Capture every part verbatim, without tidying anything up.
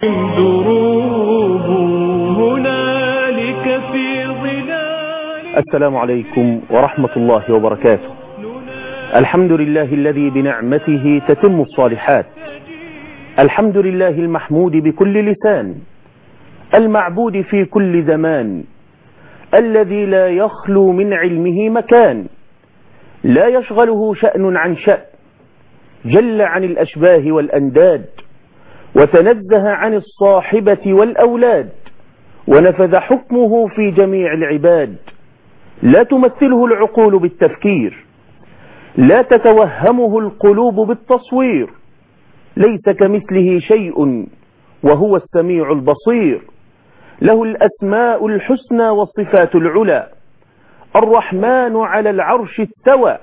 دروب هنالك في ظلال. السلام عليكم ورحمة الله وبركاته. الحمد لله الذي بنعمته تتم الصالحات، الحمد لله المحمود بكل لسان، المعبود في كل زمان، الذي لا يخلو من علمه مكان، لا يشغله شأن عن شأن، جل عن الأشباه والأنداد، وتنزه عن الصاحبة والأولاد، ونفذ حكمه في جميع العباد. لا تمثله العقول بالتفكير، لا تتوهمه القلوب بالتصوير، ليس كمثله شيء وهو السميع البصير. له الأسماء الحسنى والصفات العلى، الرحمن على العرش استوى،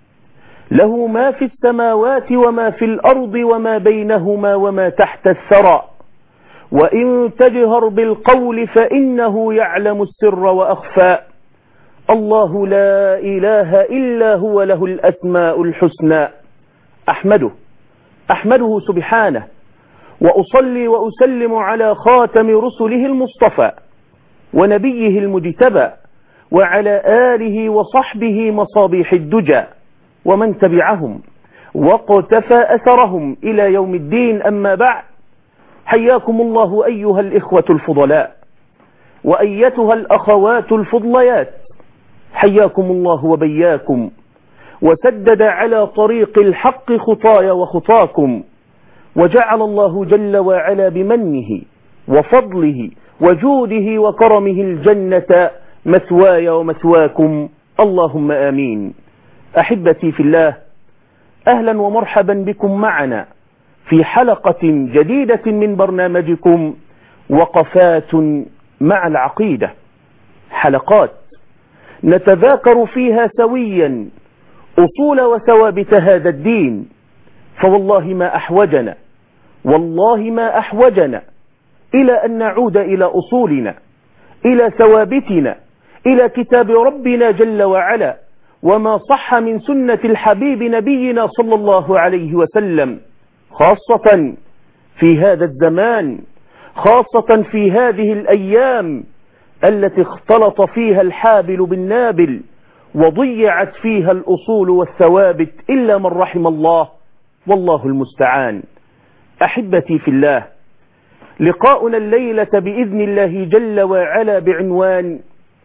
له ما في السماوات وما في الأرض وما بينهما وما تحت الثرى. وإن تجهر بالقول فإنه يعلم السر وأخفى. الله لا إله إلا هو، له الأسماء الحسنى. أحمده أحمده سبحانه، وأصلي وأسلم على خاتم رسله المصطفى ونبيه المجتبى، وعلى آله وصحبه مصابيح الدجى، ومن تبعهم واقتفى أثرهم إلى يوم الدين. أما بعد، حياكم الله أيها الإخوة الفضلاء، وأيتها الأخوات الفضليات، حياكم الله وبياكم، وسدد على طريق الحق خطايا وخطاكم، وجعل الله جل وعلا بمنه وفضله وجوده وكرمه الجنة مثواي ومثواكم، اللهم آمين. أحبتي في الله، أهلا ومرحبا بكم معنا في حلقة جديدة من برنامجكم وقفات مع العقيدة. حلقات نتذاكر فيها سويا أصول وثوابت هذا الدين، فوالله ما أحوجنا والله ما أحوجنا إلى أن نعود إلى أصولنا، إلى ثوابتنا، إلى كتاب ربنا جل وعلا، وما صح من سنة الحبيب نبينا صلى الله عليه وسلم، خاصة في هذا الزمان، خاصة في هذه الأيام التي اختلط فيها الحابل بالنابل، وضيعت فيها الأصول والثوابت إلا من رحم الله، والله المستعان. أحبتي في الله، لقاؤنا الليلة بإذن الله جل وعلا بعنوان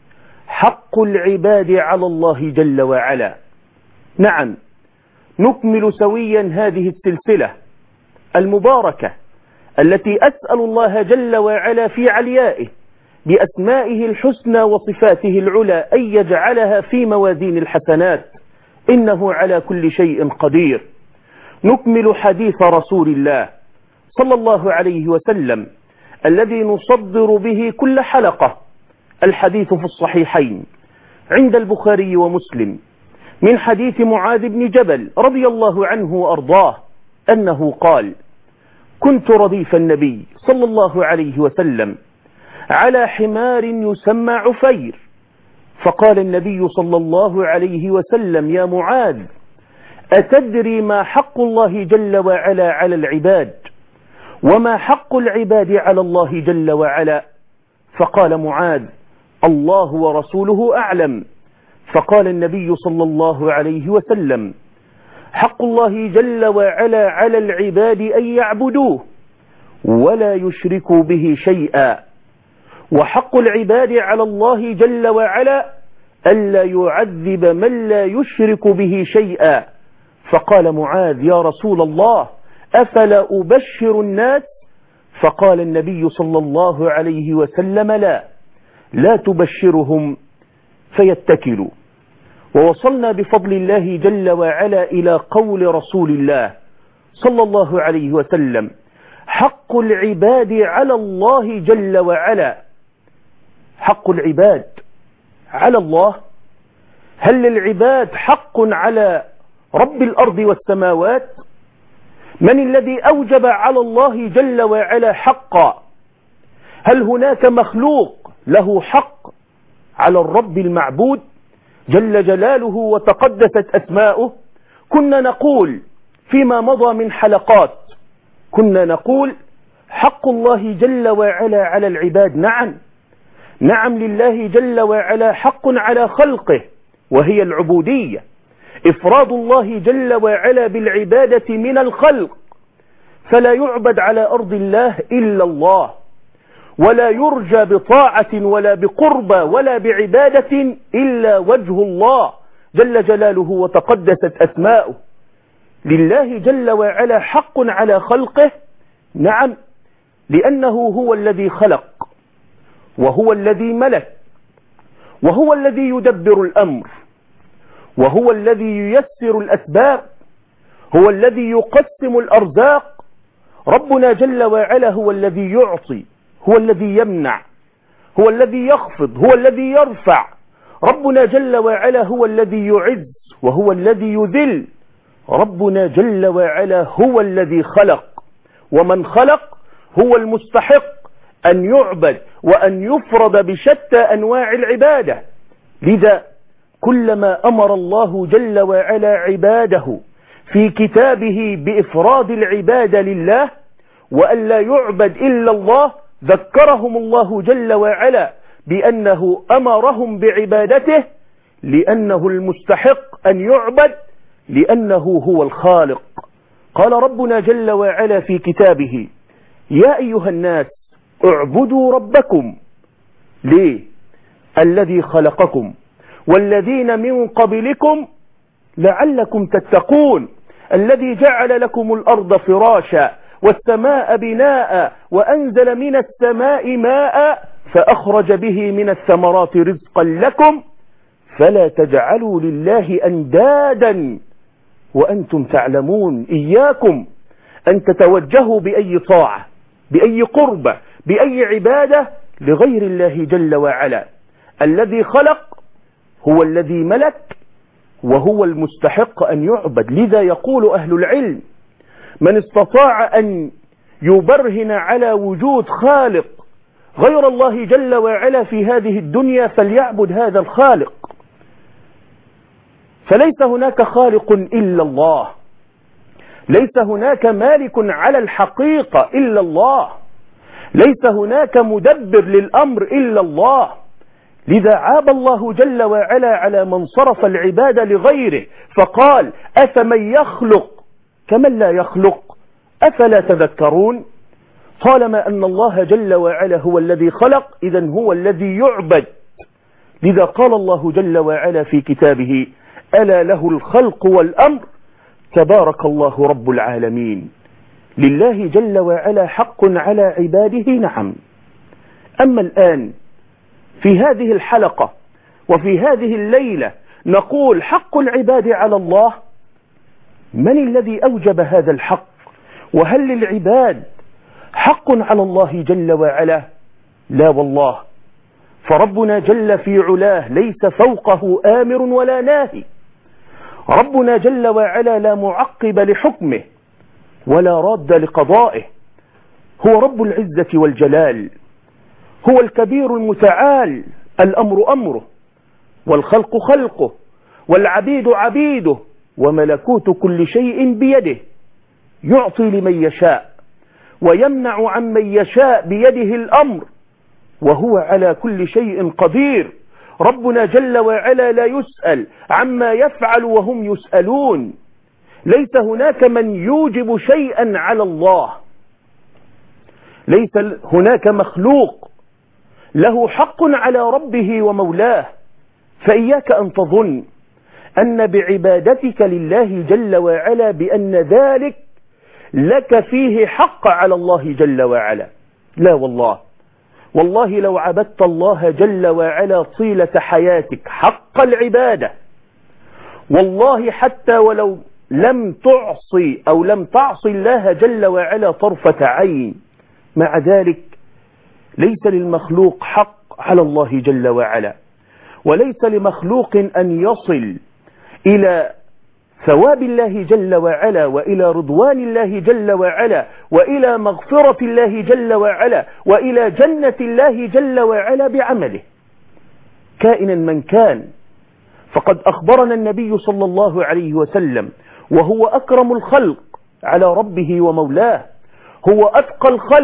حق العباد على الله جل وعلا. نعم، نكمل سويا هذه السلسلة المباركة التي أسأل الله جل وعلا في عليائه بأسمائه الحسنى وصفاته العلى أن يجعلها في موازين الحسنات، إنه على كل شيء قدير. نكمل حديث رسول الله صلى الله عليه وسلم الذي نصدر به كل حلقة. الحديث في الصحيحين عند البخاري ومسلم من حديث معاذ بن جبل رضي الله عنه وأرضاه أنه قال: كنت رديف النبي صلى الله عليه وسلم على حمار يسمى عفير، فقال النبي صلى الله عليه وسلم: يا معاذ، أتدري ما حق الله جل وعلا على العباد، وما حق العباد على الله جل وعلا؟ فقال معاذ: الله ورسوله أعلم. فقال النبي صلى الله عليه وسلم: حق الله جل وعلا على العباد أن يعبدوه ولا يشركوا به شيئا، وحق العباد على الله جل وعلا ألا يعذب من لا يشرك به شيئا. فقال معاذ: يا رسول الله، أفلا أبشر الناس؟ فقال النبي صلى الله عليه وسلم: لا لا تبشرهم فيتكلوا. ووصلنا بفضل الله جل وعلا إلى قول رسول الله صلى الله عليه وسلم: حق العباد على الله جل وعلا. حق العباد على الله، هل للعباد حق على رب الأرض والسماوات؟ من الذي أوجب على الله جل وعلا حقا؟ هل هناك مخلوق له حق على الرب المعبود جل جلاله وتقدست أسماؤه؟ كنا نقول فيما مضى من حلقات، كنا نقول حق الله جل وعلا على العباد؟ نعم نعم لله جل وعلا حق على خلقه، وهي العبودية، إفراد الله جل وعلا بالعبادة من الخلق، فلا يعبد على أرض الله إلا الله، ولا يرجى بطاعة ولا بقربة ولا بعبادة إلا وجه الله جل جلاله وتقدست أسماؤه. لله جل وعلا حق على خلقه، نعم، لأنه هو الذي خلق، وهو الذي ملك، وهو الذي يدبر الأمر، وهو الذي ييسر الأسباب، هو الذي يقسم الأرزاق. ربنا جل وعلا هو الذي يعطي، هو الذي يمنع، هو الذي يخفض، هو الذي يرفع. ربنا جل وعلا هو الذي يعز وهو الذي يذل. ربنا جل وعلا هو الذي خلق، ومن خلق هو المستحق أن يعبد وأن يفرد بشتى أنواع العبادة. لذا كلما أمر الله جل وعلا عباده في كتابه بإفراد العبادة لله وأن لا يعبد إلا الله، ذكرهم الله جل وعلا بأنه أمرهم بعبادته لأنه المستحق أن يعبد، لأنه هو الخالق. قال ربنا جل وعلا في كتابه: يا أيها الناس اعبدوا ربكم. ليه؟ الذي خلقكم والذين من قبلكم لعلكم تتقون، الذي جعل لكم الأرض فراشا والسماء بناء وأنزل من السماء ماء فأخرج به من الثمرات رزقا لكم فلا تجعلوا لله أندادا وأنتم تعلمون. إياكم أن تتوجهوا بأي طاعة، بأي قربة، بأي عبادة لغير الله جل وعلا. الذي خلق هو الذي ملك وهو المستحق أن يعبد. لذا يقول أهل العلم: من استطاع أن يبرهن على وجود خالق غير الله جل وعلا في هذه الدنيا فليعبد هذا الخالق. فليس هناك خالق إلا الله، ليس هناك مالك على الحقيقة إلا الله، ليس هناك مدبر للأمر إلا الله. لذا عاب الله جل وعلا على من صرف العبادة لغيره فقال: أفمن يخلق كمن لا يخلق أفلا تذكرون. طالما أن الله جل وعلا هو الذي خلق إذن هو الذي يعبد. لذا قال الله جل وعلا في كتابه: ألا له الخلق والأمر تبارك الله رب العالمين. لله جل وعلا حق على عباده، نعم. أما الآن في هذه الحلقة وفي هذه الليلة نقول حق العباد على الله. من الذي أوجب هذا الحق؟ وهل للعباد حق على الله جل وعلا؟ لا والله، فربنا جل في علاه ليس فوقه آمر ولا ناهي. ربنا جل وعلا لا معقب لحكمه ولا راد لقضائه. هو رب العزة والجلال، هو الكبير المتعال. الأمر أمره والخلق خلقه والعبيد عبيده وملكوت كل شيء بيده. يعطي لمن يشاء ويمنع عمن يشاء بيده الأمر وهو على كل شيء قدير. ربنا جل وعلا لا يسأل عما يفعل وهم يسألون. ليس هناك من يوجب شيئا على الله، ليس هناك مخلوق له حق على ربه ومولاه. فإياك أن تظن أن بعبادتك لله جل وعلا بأن ذلك لك فيه حق على الله جل وعلا. لا والله، والله لو عبدت الله جل وعلا طيلة حياتك حق العبادة، والله حتى ولو لم تعصي أو لم تعصي الله جل وعلا طرفة عين، مع ذلك ليس للمخلوق حق على الله جل وعلا، وليس لمخلوق أن يصل إلى ثواب الله جل وعلا وإلى رضوان الله جل وعلا وإلى مغفرة الله جل وعلا وإلى جنة الله جل وعلا بعمله كائنا من كان. فقد أخبرنا النبي صلى الله عليه وسلم وهو أكرم الخلق على ربه ومولاه، هو أتقى الخلق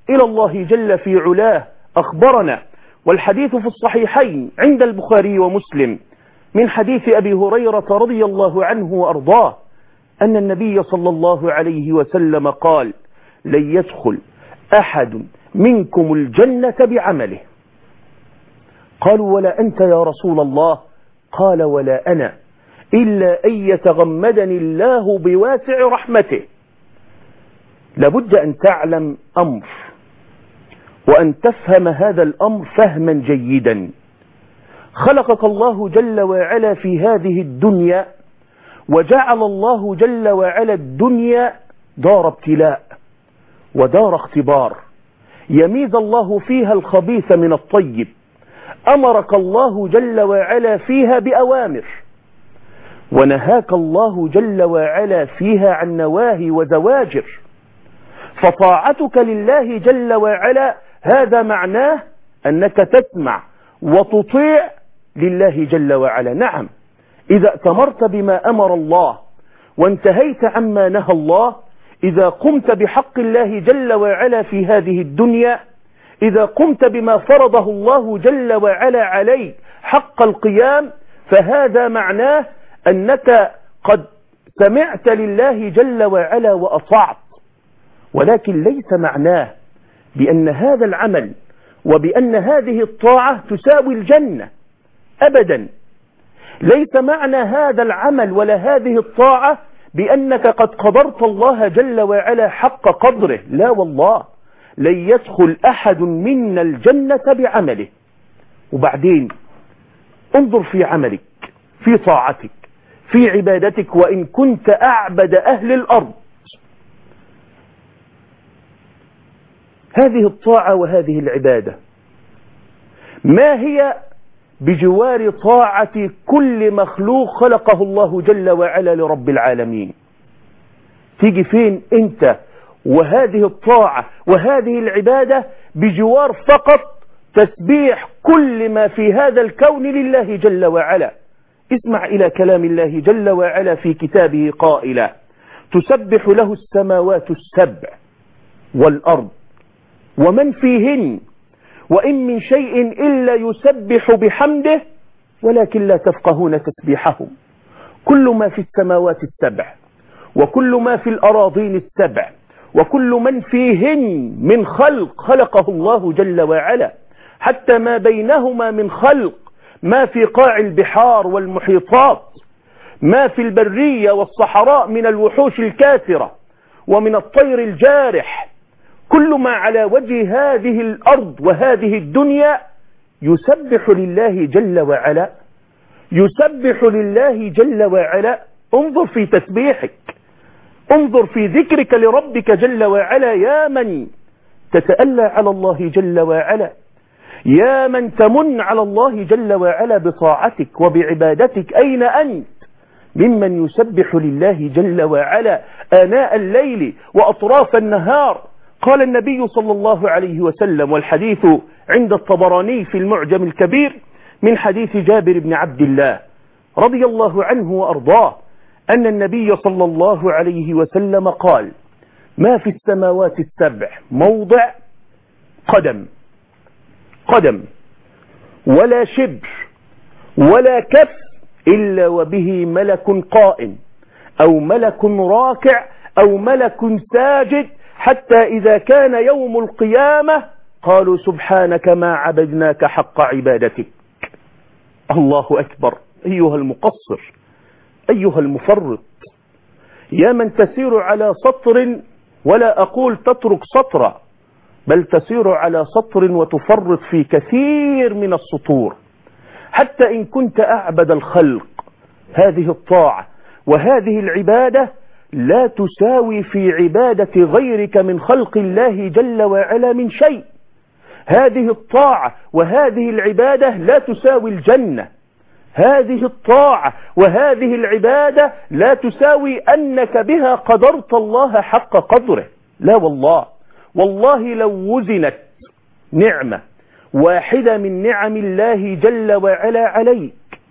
إلى الله جل في علاه أخبرنا، والحديث في الصحيحين عند البخاري ومسلم من حديث أبي هريرة رضي الله عنه وأرضاه أن النبي صلى الله عليه وسلم قال: لن يدخل أحد منكم الجنة بعمله. قالوا: ولا أنت يا رسول الله؟ قال: ولا أنا، إلا أن يتغمدني الله بواسع رحمته. لابد أن تعلم أمر وأن تفهم هذا الأمر فهما جيدا. خلقك الله جل وعلا في هذه الدنيا، وجعل الله جل وعلا الدنيا دار ابتلاء ودار اختبار، يميز الله فيها الخبيث من الطيب. أمرك الله جل وعلا فيها بأوامر، ونهاك الله جل وعلا فيها عن نواهي وزواجر. فطاعتك لله جل وعلا هذا معناه أنك تسمع وتطيع لله جل وعلا. نعم، إذا أتمرت بما أمر الله وانتهيت عما نهى الله، إذا قمت بحق الله جل وعلا في هذه الدنيا، إذا قمت بما فرضه الله جل وعلا عليك حق القيام، فهذا معناه أنك قد سمعت لله جل وعلا وأطعت. ولكن ليس معناه بأن هذا العمل وبأن هذه الطاعة تساوي الجنة أبدا. ليس معنى هذا العمل ولا هذه الطاعة بأنك قد قدرت الله جل وعلا حق قدره، لا والله. لن يدخل أحد منا الجنة بعمله. وبعدين انظر في عملك، في طاعتك، في عبادتك، وإن كنت أعبد أهل الأرض، هذه الطاعة وهذه العبادة ما هي بجوار طاعة كل مخلوق خلقه الله جل وعلا لرب العالمين؟ تيجي فين انت وهذه الطاعة وهذه العبادة بجوار فقط تسبيح كل ما في هذا الكون لله جل وعلا. اسمع إلى كلام الله جل وعلا في كتابه قائلا: تسبح له السماوات السبع والأرض ومن فيهن وإن من شيء إلا يسبح بحمده ولكن لا تفقهون تسبيحهم. كل ما في السماوات السبع وكل ما في الأراضين السبع وكل من فيهن من خلق خلقه الله جل وعلا، حتى ما بينهما من خلق، ما في قاع البحار والمحيطات، ما في البرية والصحراء من الوحوش الكاثرة ومن الطير الجارح، كل ما على وجه هذه الأرض وهذه الدنيا يسبح لله جل وعلا، يسبح لله جل وعلا. انظر في تسبيحك، انظر في ذكرك لربك جل وعلا، يا من تتألى على الله جل وعلا، يا من تمن على الله جل وعلا بطاعتك وبعبادتك. أين أنت ممن يسبح لله جل وعلا آناء الليل وأطراف النهار؟ قال النبي صلى الله عليه وسلم، والحديث عند الطبراني في المعجم الكبير من حديث جابر بن عبد الله رضي الله عنه وأرضاه، أن النبي صلى الله عليه وسلم قال: ما في السماوات السبع موضع قدم قدم ولا شبر ولا كف إلا وبه ملك قائم أو ملك راكع أو ملك ساجد، حتى إذا كان يوم القيامة قالوا: سبحانك ما عبدناك حق عبادتك. الله أكبر. أيها المقصر، أيها المفرط، يا من تسير على سطر، ولا أقول تترك سطرا، بل تسير على سطر وتفرط في كثير من السطور، حتى إن كنت أعبد الخلق. هذه الطاعة وهذه العبادة لا تساوي في عبادة غيرك من خلق الله جل وعلا من شيء. هذه الطاعة وهذه العبادة لا تساوي الجنة. هذه الطاعة وهذه العبادة لا تساوي أنك بها قدرت الله حق قدره، لا والله. والله لو وزنت نعمة واحدة من نعم الله جل وعلا عليك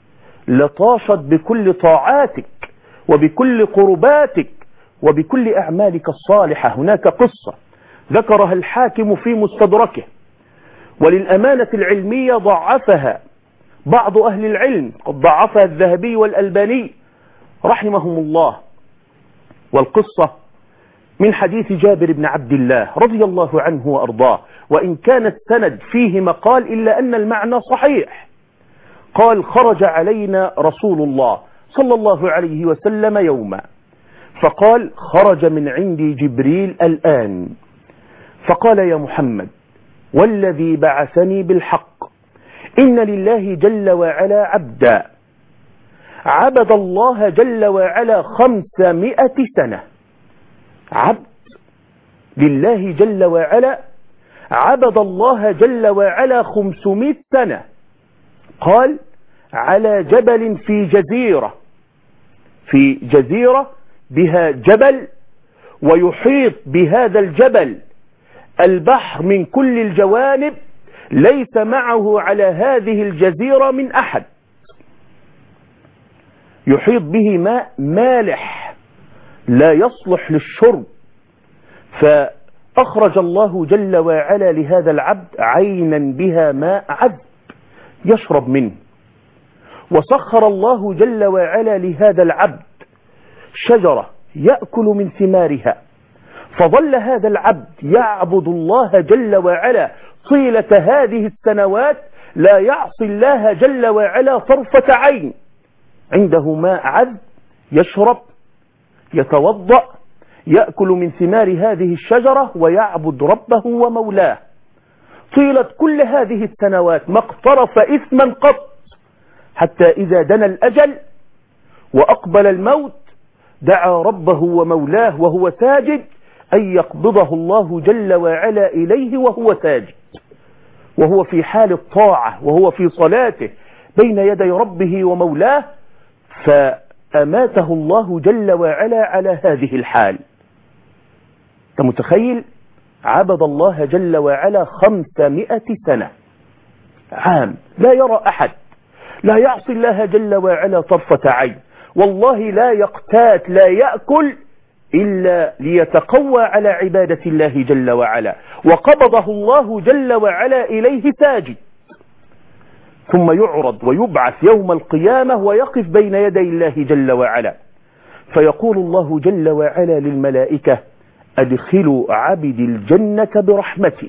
لطاشت بكل طاعاتك وبكل قرباتك وبكل أعمالك الصالحة. هناك قصة ذكرها الحاكم في مستدركه، وللأمانة العلمية ضعفها بعض أهل العلم، قد ضعفها الذهبي والألباني رحمهم الله. والقصة من حديث جابر بن عبد الله رضي الله عنه وأرضاه، وإن كان السند فيه مقال إلا أن المعنى صحيح. قال: خرج علينا رسول الله صلى الله عليه وسلم يوما، فقال: خرج من عندي جبريل الآن، فقال: يا محمد والذي بعثني بالحق، إن لله جل وعلا عبدا عبد الله جل وعلا خمسمائة سنة. عبد لله جل وعلا عبد الله جل وعلا خمسمائة سنة. قال: على جبل في جزيرة، في جزيرة بها جبل، ويحيط بهذا الجبل البحر من كل الجوانب، ليس معه على هذه الجزيرة من أحد، يحيط به ماء مالح لا يصلح للشرب. فأخرج الله جل وعلا لهذا العبد عينا بها ماء عذب يشرب منه، وسخر الله جل وعلا لهذا العبد شجرة يأكل من ثمارها، فظل هذا العبد يعبد الله جل وعلا طيلة هذه السنوات، لا يعصي الله جل وعلا طرفة عين. عنده ماء عذب يشرب، يتوضأ، يأكل من ثمار هذه الشجرة، ويعبد ربه ومولاه طيلة كل هذه السنوات، ما اقترف إثما قط، حتى إذا دنا الأجل وأقبل الموت دعا ربه ومولاه وهو ساجد أن يقبضه الله جل وعلا إليه وهو ساجد، وهو في حال الطاعة، وهو في صلاته بين يدي ربه ومولاه، فأماته الله جل وعلا على هذه الحال. أنت متخيل؟ عبد الله جل وعلا خمسمائة سنة، عام، لا يرى أحد، لا يعصي الله جل وعلا طرفة عين، والله لا يقتات، لا يأكل إلا ليتقوى على عبادة الله جل وعلا، وقبضه الله جل وعلا إليه ساجد، ثم يعرض ويبعث يوم القيامة ويقف بين يدي الله جل وعلا، فيقول الله جل وعلا للملائكة: أدخلوا عبدي الجنة برحمتي.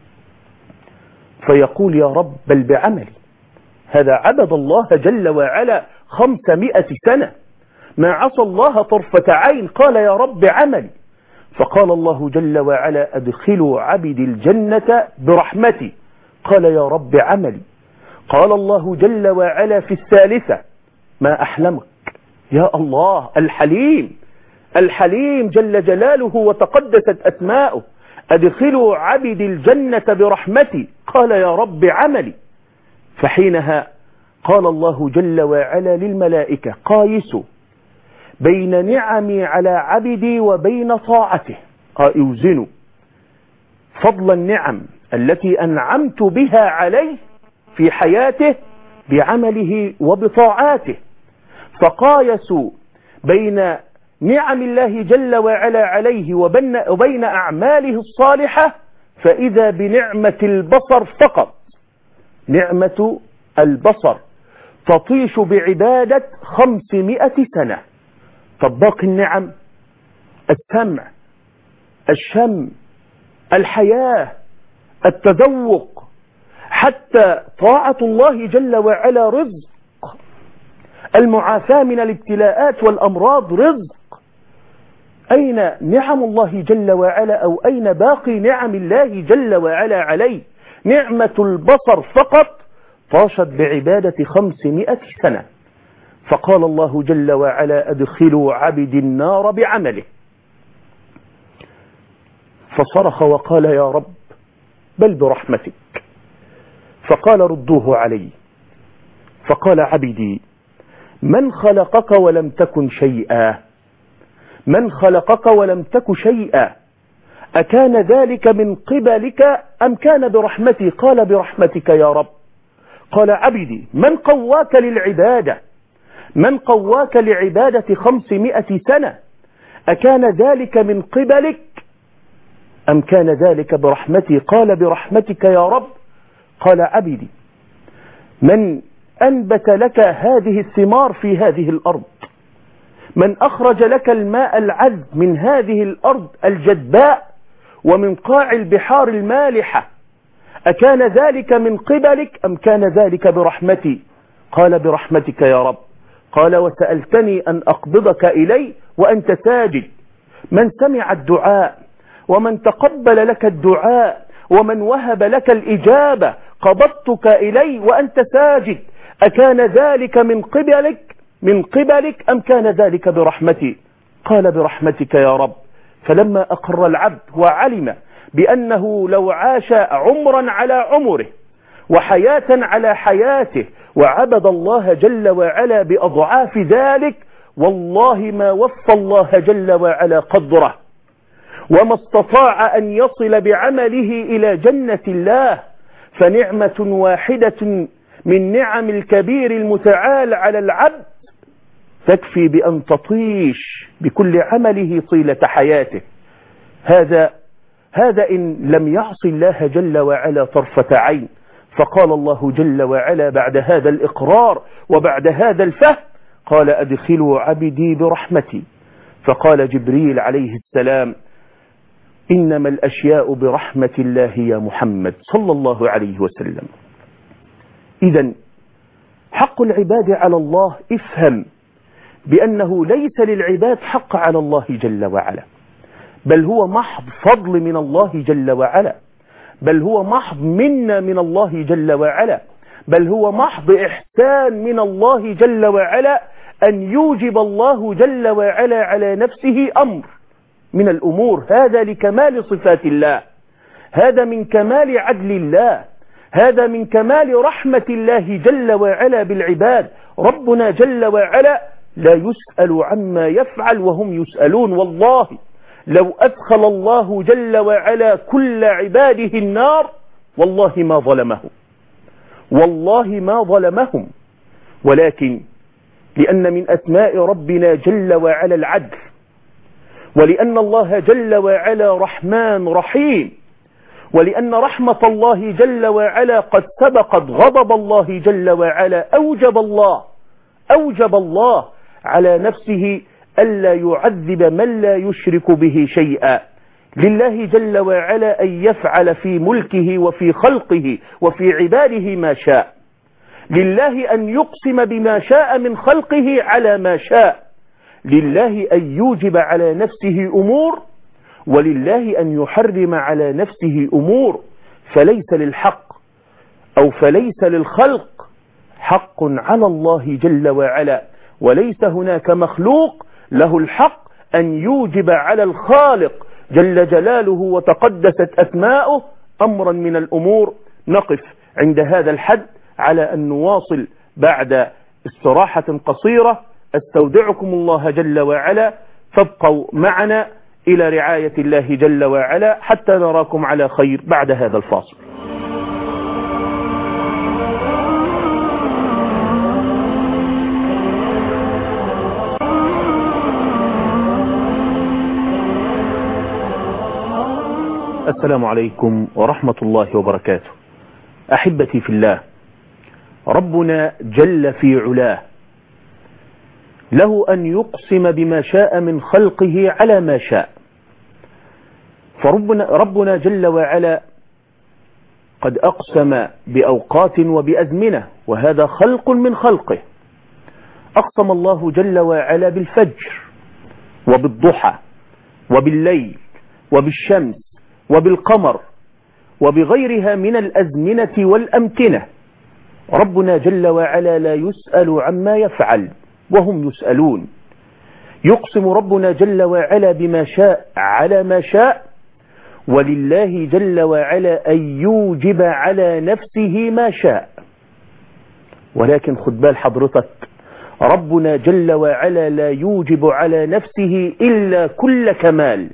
فيقول: يا رب بل بعملي، هذا عبد الله جل وعلا خمسمائة سنة، ما عصى الله طرفة عين. قال: يا رب عملي. فقال الله جل وعلا: أدخلوا عبدي الجنة برحمتي. قال: يا رب عملي. قال الله جل وعلا في الثالثة: ما أحلمك يا الله، الحليم، الحليم جل جلاله وتقدست أسماؤه، أدخلوا عبدي الجنة برحمتي. قال: يا رب عملي. فحينها قال الله جل وعلا للملائكة: قايسوا بين نعمي على عبدي وبين طاعته، اوزنوا فضل النعم التي أنعمت بها عليه في حياته بعمله وبطاعاته. فقايسوا بين نعم الله جل وعلا عليه وبين أعماله الصالحة، فإذا بنعمة البصر فقط، نعمة البصر تطيش بعبادة خمسمائة سنة. طب باقي النعم: السمع، الشم، الحياة، التذوق، حتى طاعة الله جل وعلا رزق، المعافاة من الابتلاءات والأمراض رزق. أين نعم الله جل وعلا، أو أين باقي نعم الله جل وعلا عليه؟ نعمة البصر فقط طاشت بعبادة خمسمائة سنة. فقال الله جل وعلا: أدخلوا عبدي النار بعمله. فصرخ وقال: يا رب بل برحمتك. فقال: ردوه علي. فقال: عبدي من خلقك ولم تكن شيئا، من خلقك ولم تك شيئا، أكان ذلك من قبلك أم كان برحمتي؟ قال: برحمتك يا رب. قال: عبدي من قواك للعبادة، من قواك لعبادة خمسمائة سنة، أكان ذلك من قبلك أم كان ذلك برحمتي؟ قال برحمتك يا رب. قال عبدي من أنبت لك هذه الثمار في هذه الأرض؟ من أخرج لك الماء العذب من هذه الأرض الجدباء ومن قاع البحار المالحة؟ أكان ذلك من قبلك أم كان ذلك برحمتي؟ قال برحمتك يا رب. قال وسألتني أن أقبضك إلي وأنت ساجد. من سمع الدعاء ومن تقبل لك الدعاء ومن وهب لك الإجابة قبضتك إلي وأنت ساجد. أكان ذلك من قبلك من قبلك أم كان ذلك برحمتي؟ قال برحمتك يا رب. فلما أقر العبد وعلم بأنه لو عاش عمرا على عمره وحياة على حياته وعبد الله جل وعلا بأضعاف ذلك، والله ما وفى الله جل وعلا قدره وما استطاع أن يصل بعمله إلى جنة الله. فنعمة واحدة من نعم الكبير المتعال على العبد تكفي بأن تطيش بكل عمله طيلة حياته. هذا هذا إن لم يعص الله جل وعلا طرفة عين. فقال الله جل وعلا بعد هذا الإقرار وبعد هذا الفهم قال أدخلوا عبدي برحمتي. فقال جبريل عليه السلام إنما الأشياء برحمة الله يا محمد صلى الله عليه وسلم. إذن حق العباد على الله افهم بأنه ليس للعباد حق على الله جل وعلا، بل هو محض فضل من الله جل وعلا، بل هو محض منة من الله جل وعلا، بل هو محض إحسان من الله جل وعلا أن يوجب الله جل وعلا على نفسه أمر من الأمور. هذا لكمال صفات الله، هذا من كمال عدل الله، هذا من كمال رحمة الله جل وعلا بالعباد. ربنا جل وعلا لا يسأل عما يفعل وهم يسألون. والله لو أدخل الله جل وعلا كل عباده النار والله ما ظلمهم، والله ما ظلمهم، ولكن لأن من أسماء ربنا جل وعلا العدل، ولأن الله جل وعلا رحمن رحيم، ولأن رحمة الله جل وعلا قد سبقت غضب الله جل وعلا، أوجب الله أوجب الله على نفسه ألا يعذب من لا يشرك به شيئا. لله جل وعلا أن يفعل في ملكه وفي خلقه وفي عباده ما شاء، لله أن يقسم بما شاء من خلقه على ما شاء، لله أن يوجب على نفسه أمور، ولله أن يحرم على نفسه أمور. فليس للحق أو فليس للخلق حق على الله جل وعلا، وليس هناك مخلوق له الحق أن يوجب على الخالق جل جلاله وتقدست أسماؤه أمرا من الأمور. نقف عند هذا الحد على أن نواصل بعد استراحة قصيرة. استودعكم الله جل وعلا، فابقوا معنا إلى رعاية الله جل وعلا حتى نراكم على خير بعد هذا الفاصل. السلام عليكم ورحمة الله وبركاته. أحبتي في الله، ربنا جل في علاه له أن يقسم بما شاء من خلقه على ما شاء. فربنا ربنا جل وعلا قد أقسم بأوقات وبأزمنة، وهذا خلق من خلقه. أقسم الله جل وعلا بالفجر وبالضحى وبالليل وبالشمس وبالقمر وبغيرها من الأزمنة والأمكنة. ربنا جل وعلا لا يسأل عما يفعل وهم يسألون. يقسم ربنا جل وعلا بما شاء على ما شاء، ولله جل وعلا أن يوجب على نفسه ما شاء. ولكن خد بال حضرتك، ربنا جل وعلا لا يوجب على نفسه إلا كل كمال.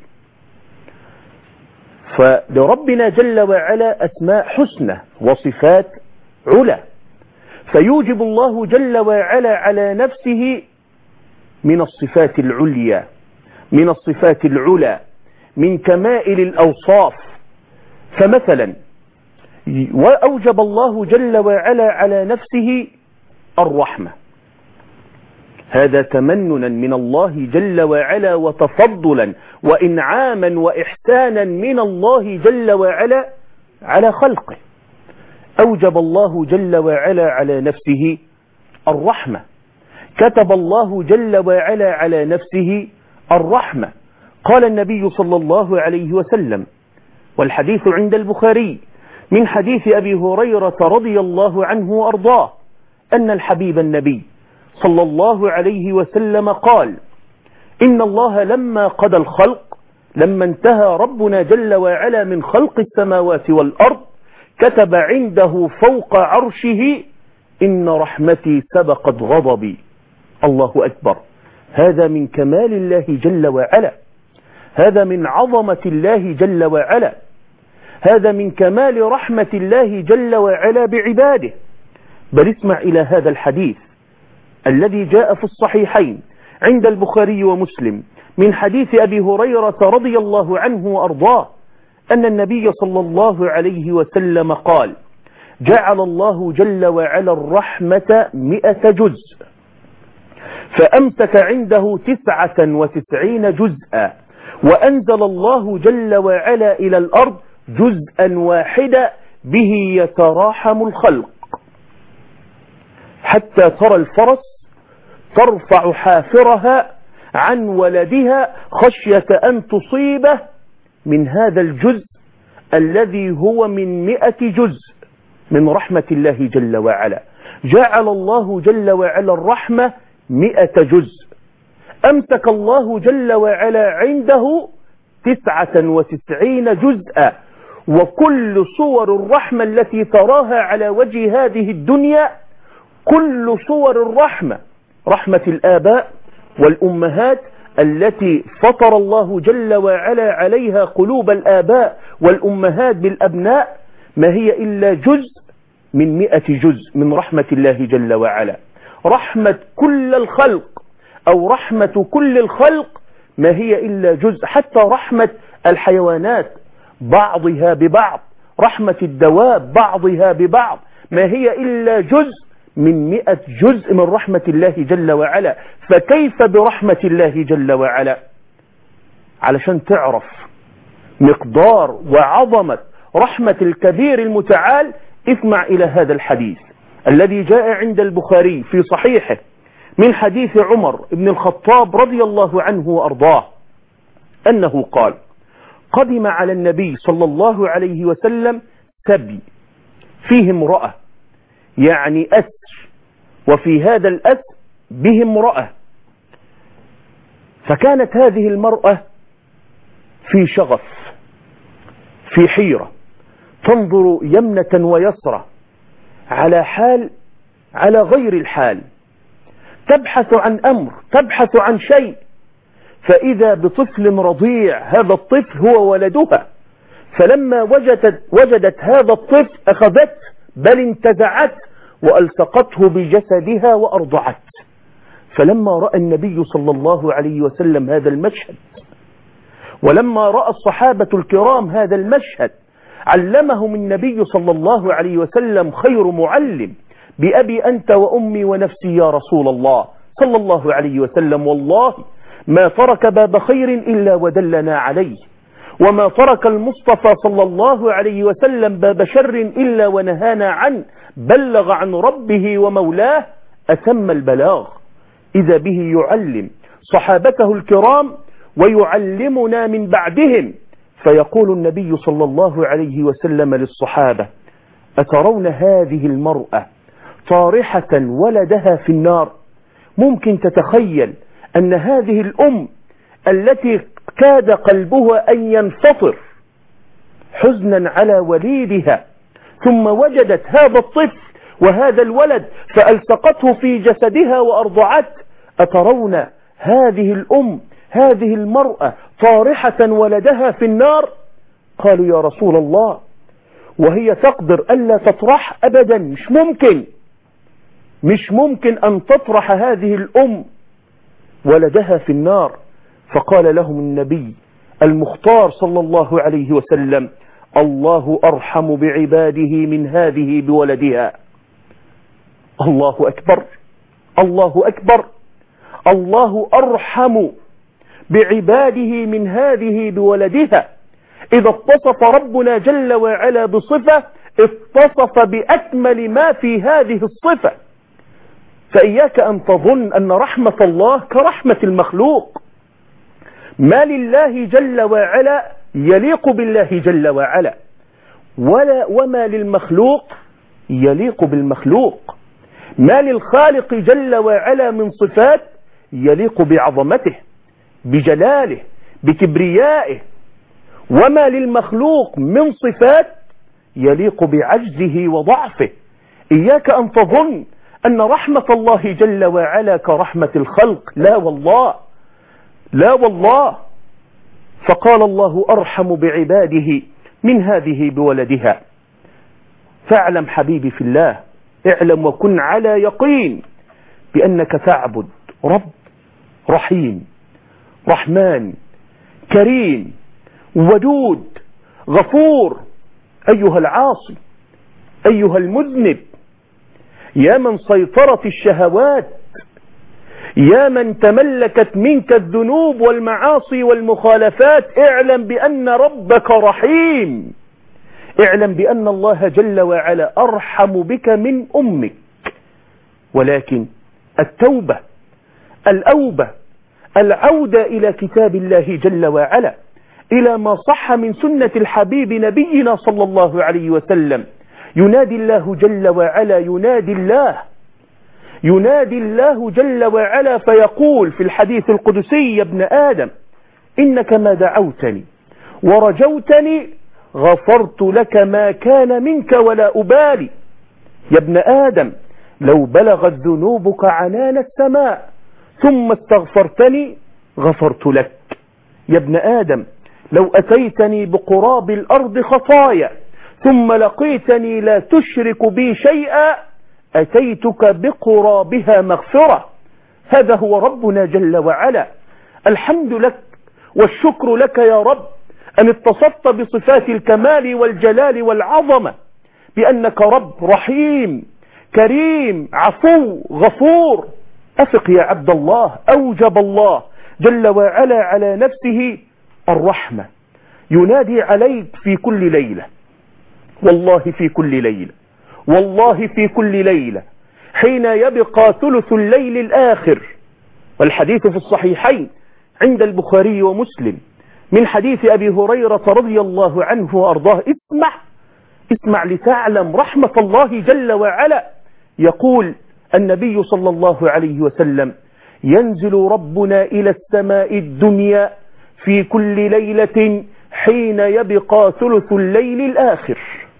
فلربنا جل وعلا أسماء حسنى وصفات علا، فيوجب الله جل وعلا على نفسه من الصفات العليا، من الصفات العلا، من كمائل الأوصاف. فمثلا وأوجب الله جل وعلا على نفسه الرحمة، هذا تمننا من الله جل وعلا وتفضلا وإنعاما وإحسانا من الله جل وعلا على خلقه. أوجب الله جل وعلا على نفسه الرحمة، كتب الله جل وعلا على نفسه الرحمة. قال النبي صلى الله عليه وسلم، والحديث عند البخاري من حديث أبي هريرة رضي الله عنه وأرضاه، أن الحبيب النبي صلى الله عليه وسلم قال: إن الله لما قضى الخلق، لما انتهى ربنا جل وعلا من خلق السماوات والأرض، كتب عنده فوق عرشه: إن رحمتي سبقت غضبي. الله أكبر، هذا من كمال الله جل وعلا، هذا من عظمة الله جل وعلا، هذا من كمال رحمة الله جل وعلا بعباده. بل اسمع إلى هذا الحديث الذي جاء في الصحيحين عند البخاري ومسلم من حديث أبي هريرة رضي الله عنه وأرضاه، أن النبي صلى الله عليه وسلم قال: جعل الله جل وعلا الرحمة مئة جزء، فأمسك عنده تسعة وتسعين جزءا، وأنزل الله جل وعلا إلى الأرض جزءا واحدا به يتراحم الخلق، حتى ترى الفرس ترفع حافرها عن ولدها خشية أن تصيبه من هذا الجزء الذي هو من مئة جزء من رحمة الله جل وعلا. جعل الله جل وعلا الرحمة مئة جزء، أمسك الله جل وعلا عنده تسعة وتسعين جزءا، وكل صور الرحمة التي تراها على وجه هذه الدنيا، كل صور الرحمة، رحمة الآباء والأمهات التي فطر الله جل وعلا عليها قلوب الآباء والأمهات بالأبناء، ما هي إلا جزء من مئة جزء من رحمة الله جل وعلا. رحمة كل الخلق أو رحمة كل الخلق ما هي إلا جزء، حتى رحمة الحيوانات بعضها ببعض، رحمة الدواب بعضها ببعض، ما هي إلا جزء من مئة جزء من رحمة الله جل وعلا. فكيف برحمة الله جل وعلا؟ علشان تعرف مقدار وعظمة رحمة الكبير المتعال، اسمع إلى هذا الحديث الذي جاء عند البخاري في صحيحه من حديث عمر بن الخطاب رضي الله عنه وأرضاه، أنه قال: قدم على النبي صلى الله عليه وسلم سبي فيه امرأة، يعني أسر، وفي هذا الأسر به امرأة، فكانت هذه المرأة في شغف، في حيرة، تنظر يمنة ويسرى، على حال على غير الحال، تبحث عن أمر، تبحث عن شيء، فإذا بطفل رضيع، هذا الطفل هو ولدها، فلما وجدت, وجدت هذا الطفل أخذته، بل انتزعته وألصقته بجسدها وأرضعته. فلما رأى النبي صلى الله عليه وسلم هذا المشهد، ولما رأى الصحابة الكرام هذا المشهد، علمهم النبي صلى الله عليه وسلم خير معلم: بأبي أنت وأمي ونفسي يا رسول الله صلى الله عليه وسلم، والله ما ترك باب خير إلا ودلنا عليه، وما ترك المصطفى صلى الله عليه وسلم باب شر إلا ونهانا عنه، بلغ عن ربه ومولاه أتم البلاغ. إذا به يعلم صحابته الكرام ويعلمنا من بعدهم، فيقول النبي صلى الله عليه وسلم للصحابة: أترون هذه المرأة طارحة ولدها في النار؟ ممكن تتخيل أن هذه الأم التي كاد قلبها أن ينفطر حزنا على وليدها، ثم وجدت هذا الطفل وهذا الولد فألصقته في جسدها وأرضعته، أترون هذه الأم، هذه المرأة طارحة ولدها في النار؟ قالوا: يا رسول الله، وهي تقدر ألا تطرح أبدا، مش ممكن، مش ممكن أن تطرح هذه الأم ولدها في النار. فقال لهم النبي: المختار صلى الله عليه وسلم: الله أرحم بعباده من هذه بولدها. الله أكبر، الله أكبر، الله أرحم بعباده من هذه بولدها. إذا اتصف ربنا جل وعلا بصفة اتصف بأكمل ما في هذه الصفة. فإياك أن تظن أن رحمة الله كرحمة المخلوق. ما لله جل وعلا يليق بالله جل وعلا، ولا وما للمخلوق يليق بالمخلوق. ما للخالق جل وعلا من صفات يليق بعظمته، بجلاله، بكبريائه، وما للمخلوق من صفات يليق بعجزه وضعفه. إياك أن تظن أن رحمة الله جل وعلا كرحمة الخلق، لا والله، لا والله. فقال: الله أرحم بعباده من هذه بولدها. فاعلم حبيبي في الله، اعلم وكن على يقين بأنك تعبد رب رحيم رحمن كريم ودود غفور. أيها العاصي، أيها المذنب، يا من سيطرت الشهوات، يا من تملكت منك الذنوب والمعاصي والمخالفات، اعلم بأن ربك رحيم. اعلم بأن الله جل وعلا أرحم بك من أمك. ولكن التوبة، الأوبة، العودة إلى كتاب الله جل وعلا، إلى ما صح من سنة الحبيب نبينا صلى الله عليه وسلم. ينادي الله جل وعلا، ينادي الله ينادي الله جل وعلا فيقول في الحديث القدسي: يا ابن آدم إنك ما دعوتني ورجوتني غفرت لك ما كان منك ولا أبالي. يا ابن آدم لو بلغت ذنوبك عنان السماء ثم استغفرتني غفرت لك. يا ابن آدم لو أتيتني بقراب الأرض خطايا ثم لقيتني لا تشرك بي شيئا أتيتك بقرابها مغفرة. هذا هو ربنا جل وعلا. الحمد لك والشكر لك يا رب أن اتصفت بصفات الكمال والجلال والعظمة، بأنك رب رحيم كريم عفو غفور. أثق يا عبد الله، أوجب الله جل وعلا على نفسه الرحمة. ينادي عليك في كل ليلة، والله في كل ليلة، والله في كل ليلة، حين يبقى ثلث الليل الآخر. والحديث في الصحيحين عند البخاري ومسلم من حديث أبي هريرة رضي الله عنه وأرضاه. اسمع اسمع لتعلم رحمة الله جل وعلا. يقول النبي صلى الله عليه وسلم: ينزل ربنا إلى السماء الدنيا في كل ليلة حين يبقى ثلث الليل الآخر.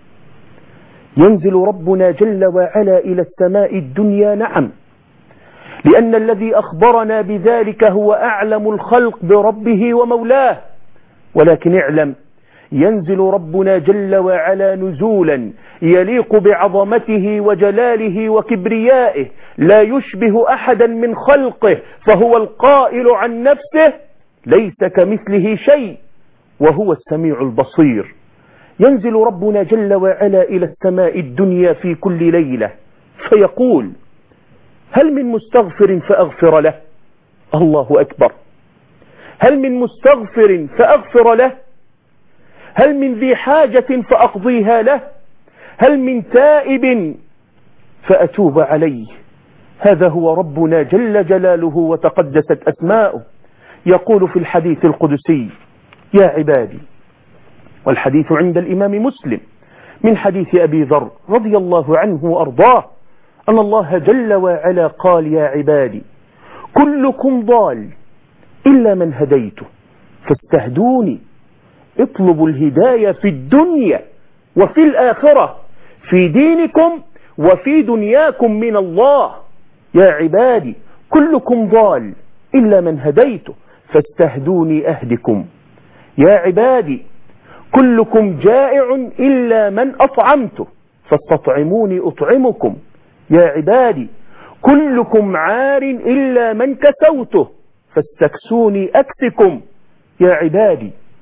ينزل ربنا جل وعلا إلى السماء الدنيا، نعم، لأن الذي أخبرنا بذلك هو أعلم الخلق بربه ومولاه. ولكن اعلم، ينزل ربنا جل وعلا نزولا يليق بعظمته وجلاله وكبريائه، لا يشبه أحدا من خلقه، فهو القائل عن نفسه: ليس كمثله شيء وهو السميع البصير. ينزل ربنا جل وعلا إلى السماء الدنيا في كل ليلة فيقول: هل من مستغفر فأغفر له؟ الله أكبر. هل من مستغفر فأغفر له؟ هل من ذي حاجة فأقضيها له؟ هل من تائب فأتوب عليه؟ هذا هو ربنا جل جلاله وتقدست أسماؤه. يقول في الحديث القدسي: يا عبادي، والحديث عند الإمام مسلم من حديث أبي ذر رضي الله عنه وأرضاه أن الله جل وعلا قال: يا عبادي كلكم ضال إلا من هديته فاستهدوني. اطلبوا الهداية في الدنيا وفي الآخرة، في دينكم وفي دنياكم من الله. يا عبادي كلكم ضال إلا من هديته فاستهدوني أهدكم. يا عبادي كلكم جائع إلا من أطعمته فاستطعموني أطعمكم. يا عبادي كلكم عار إلا من كسوته فاستكسوني أكسكم. يا عبادي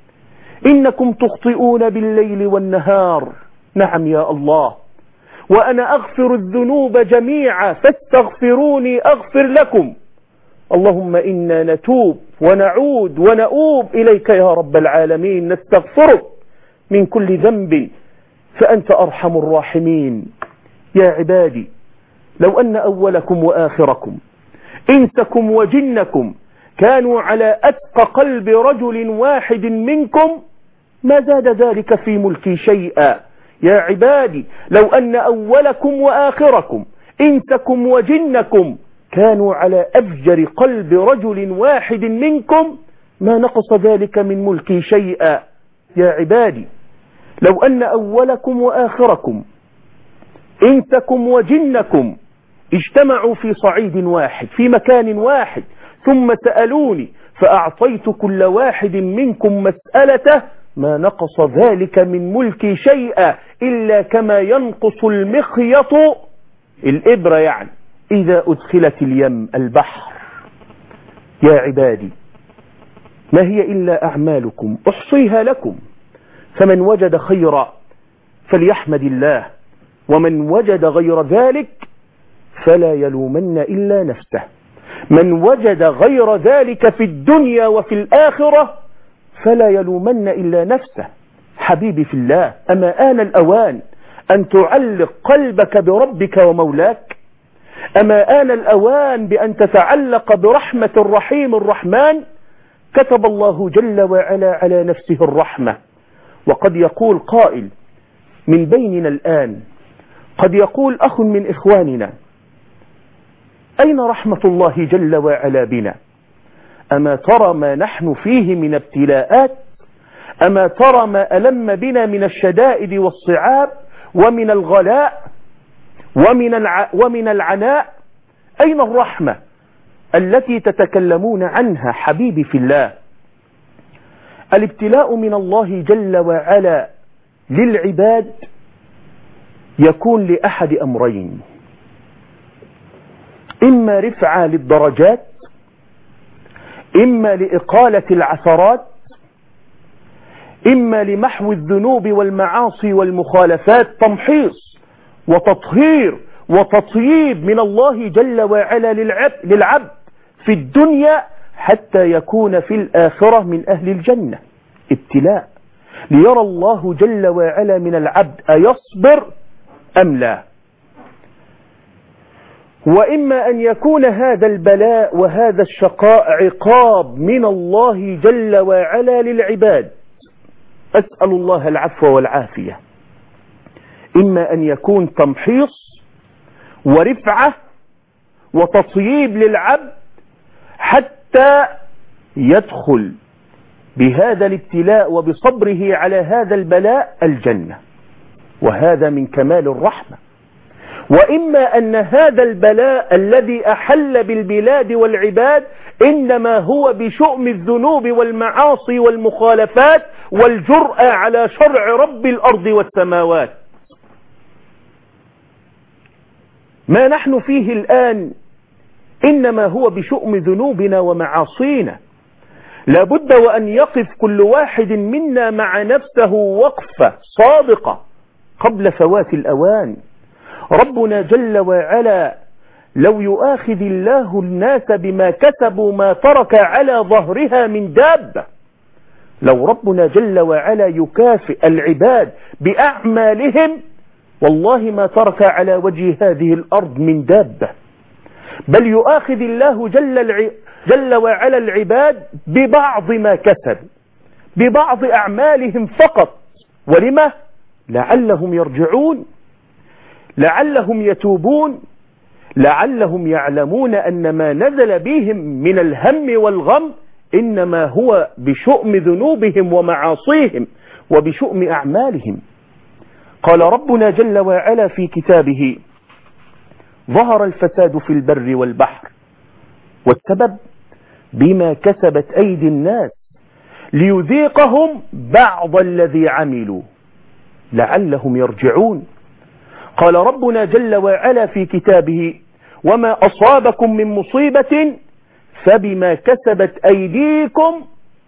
إنكم تخطئون بالليل والنهار. نعم يا الله، وأنا أغفر الذنوب جميعا فاستغفروني أغفر لكم. اللهم إنا نتوب ونعود ونؤوب إليك يا رب العالمين، نستغفرك من كل ذنب فأنت أرحم الراحمين. يا عبادي، لو أن أولكم وآخركم إنسكم وجنكم كانوا على أتقى قلب رجل واحد منكم ما زاد ذلك في ملكي شيئا. يا عبادي، لو أن أولكم وآخركم إنسكم وجنكم كانوا على أفجر قلب رجل واحد منكم ما نقص ذلك من ملكي شيئا. يا عبادي، لو أن أولكم وآخركم إنسكم وجنكم اجتمعوا في صعيد واحد في مكان واحد ثم سألوني فأعطيت كل واحد منكم مسألته ما نقص ذلك من ملكي شيئا إلا كما ينقص المخيط الإبرة، يعني إذا أدخلت اليم البحر. يا عبادي، ما هي إلا أعمالكم أحصيها لكم، فمن وجد خيرا فليحمد الله، ومن وجد غير ذلك فلا يلومن إلا نفسه. من وجد غير ذلك في الدنيا وفي الآخرة فلا يلومن إلا نفسه. حبيبي في الله، أما آن الأوان أن تعلق قلبك بربك ومولاك؟ أما آن الأوان بأن تتعلق برحمة الرحيم الرحمن؟ كتب الله جل وعلا على نفسه الرحمة. وقد يقول قائل من بيننا الآن، قد يقول أخ من إخواننا: أين رحمة الله جل وعلا بنا؟ أما ترى ما نحن فيه من ابتلاءات؟ أما ترى ما ألم بنا من الشدائد والصعاب ومن الغلاء ومن, الع... ومن العناء؟ أين الرحمة التي تتكلمون عنها؟ حبيبي في الله، الابتلاء من الله جل وعلا للعباد يكون لأحد أمرين: إما رفعة للدرجات، إما لإقالة العثرات، إما لمحو الذنوب والمعاصي والمخالفات، تمحيص وتطهير وتطييب من الله جل وعلا للعبد, للعبد في الدنيا حتى يكون في الآخرة من أهل الجنة. ابتلاء ليرى الله جل وعلا من العبد أيصبر أم لا. وإما أن يكون هذا البلاء وهذا الشقاء عقاب من الله جل وعلا للعباد. أسأل الله العفو والعافية. إما أن يكون تمحيص ورفعة وتطييب للعبد حتى يدخل بهذا الابتلاء وبصبره على هذا البلاء الجنة، وهذا من كمال الرحمة. وإما أن هذا البلاء الذي أحل بالبلاد والعباد إنما هو بشؤم الذنوب والمعاصي والمخالفات والجرأة على شرع رب الأرض والسماوات. ما نحن فيه الآن إنما هو بشؤم ذنوبنا ومعاصينا. لابد وأن يقف كل واحد منا مع نفسه وقفة صادقة قبل فوات الأوان. ربنا جل وعلا لو يؤاخذ الله الناس بما كسبوا ما ترك على ظهرها من دابة. لو ربنا جل وعلا يكافئ العباد بأعمالهم والله ما ترك على وجه هذه الأرض من دابة، بل يؤاخذ الله جل, الع... جل وعلا العباد ببعض ما كسبوا، ببعض أعمالهم فقط. ولما؟ لعلهم يرجعون، لعلهم يتوبون، لعلهم يعلمون أن ما نزل بهم من الهم والغم إنما هو بشؤم ذنوبهم ومعاصيهم وبشؤم أعمالهم. قال ربنا جل وعلا في كتابه: ظهر الفساد في البر والبحر والسبب بما كسبت أيدي الناس ليذيقهم بعض الذي عملوا لعلهم يرجعون. قال ربنا جل وعلا في كتابه: وما أصابكم من مصيبة فبما كسبت أيديكم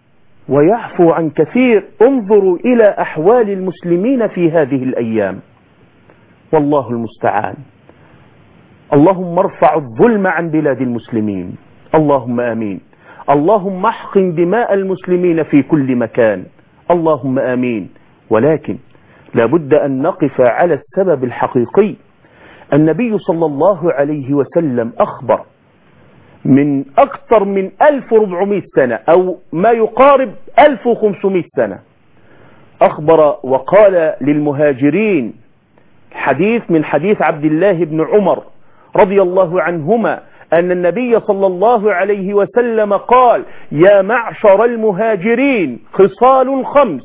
ويعفو عن كثير. انظروا إلى أحوال المسلمين في هذه الأيام، والله المستعان. اللهم ارفع الظلم عن بلاد المسلمين، اللهم آمين. اللهم احقن دماء المسلمين في كل مكان، اللهم آمين. ولكن لابد أن نقف على السبب الحقيقي. النبي صلى الله عليه وسلم أخبر من أكثر من ألف وأربعمائة سنة أو ما يقارب ألف وخمسمائة سنة، أخبر وقال للمهاجرين، حديث من حديث عبد الله بن عمر رضي الله عنهما، أن النبي صلى الله عليه وسلم قال: يا معشر المهاجرين خصال خمس،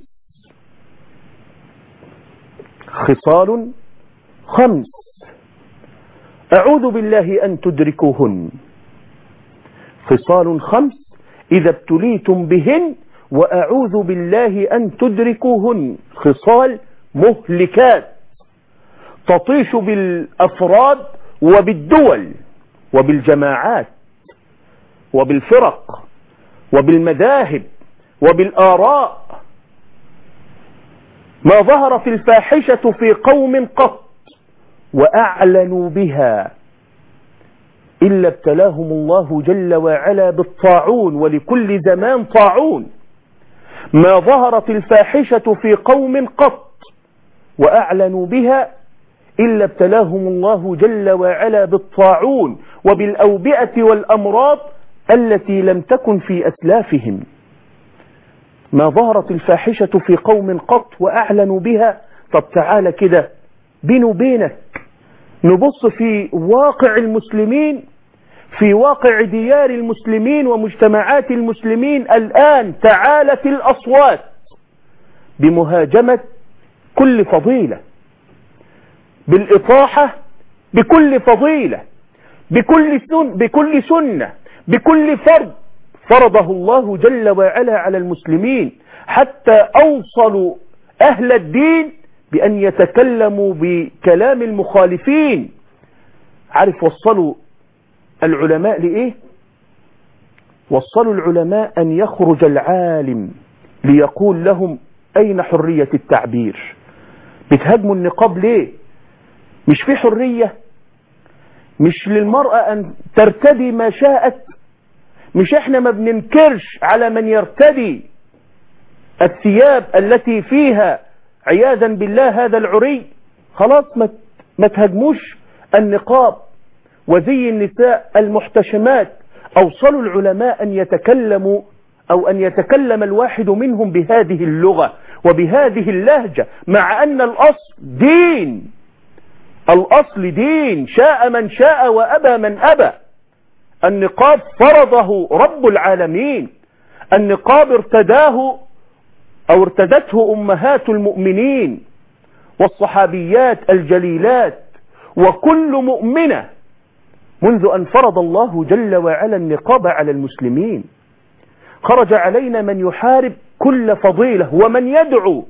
خصال خمس أعوذ بالله أن تدركوهن، خصال خمس إذا ابتليتم بهن وأعوذ بالله أن تدركوهن، خصال مهلكات تطيش بالأفراد وبالدول وبالجماعات وبالفرق وبالمذاهب وبالآراء. ما ظهر في الفاحشة في قوم قط وأعلنوا بها إلا ابتلاهم الله جل وعلا بالطاعون، ولكل زمان طاعون. ما ظهرت الفاحشة في قوم قط وأعلنوا بها إلا ابتلاهم الله جل وعلا بالطاعون وبالأوبئة والأمراض التي لم تكن في أسلافهم. ما ظهرت الفاحشة في قوم قط وأعلنوا بها. طب تعالى كده بيني وبينك نبص في واقع المسلمين، في واقع ديار المسلمين ومجتمعات المسلمين الآن. تعالت الأصوات بمهاجمة كل فضيلة، بالإطاحة بكل فضيلة، بكل سنة، بكل سنة، بكل فرض فرضه الله جل وعلا على المسلمين، حتى أوصلوا أهل الدين بأن يتكلموا بكلام المخالفين. عارف وصلوا العلماء لإيه؟ وصلوا العلماء أن يخرج العالم ليقول لهم: أين حرية التعبير؟ بتهاجموا النقاب ليه؟ مش في حرية؟ مش للمرأة أن ترتدي ما شاءت؟ مش احنا ما بننكرش على من يرتدي الثياب التي فيها عياذا بالله هذا العري؟ خلاص ما ما تهاجموش النقاب وزي النساء المحتشمات. أوصلوا العلماء أن يتكلموا أو أن يتكلم الواحد منهم بهذه اللغة وبهذه اللهجة، مع أن الأصل دين، الأصل دين، شاء من شاء وأبى من أبى. النقاب فرضه رب العالمين، النقاب ارتداه أو ارتدته أمهات المؤمنين والصحابيات الجليلات وكل مؤمنة منذ أن فرض الله جل وعلا النقاب على المسلمين. خرج علينا من يحارب كل فضيلة ومن يدعو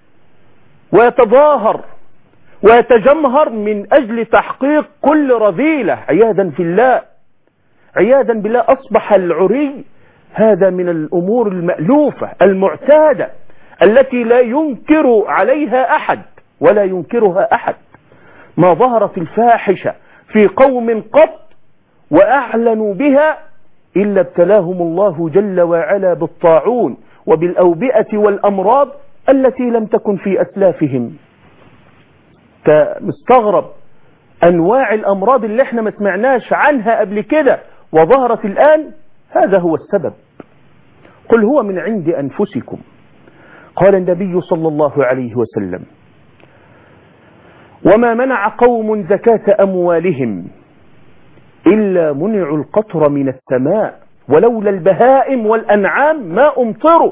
ويتظاهر ويتجمهر من أجل تحقيق كل رذيلة، عياذا في الله، عياذا بالله. أصبح العري هذا من الأمور المألوفة المعتادة التي لا ينكر عليها أحد ولا ينكرها أحد. ما ظهرت الفاحشة في قوم قط وأعلنوا بها إلا ابتلاهم الله جل وعلا بالطاعون وبالأوبئة والأمراض التي لم تكن في أسلافهم. مستغرب أنواع الأمراض اللي احنا ما سمعناش عنها قبل كده وظهرت الآن. هذا هو السبب. قل هو من عند أنفسكم. قال النبي صلى الله عليه وسلم: وما منع قوم زكاة أموالهم إلا منعوا القطر من السماء ولولا البهائم والأنعام ما أمطروا.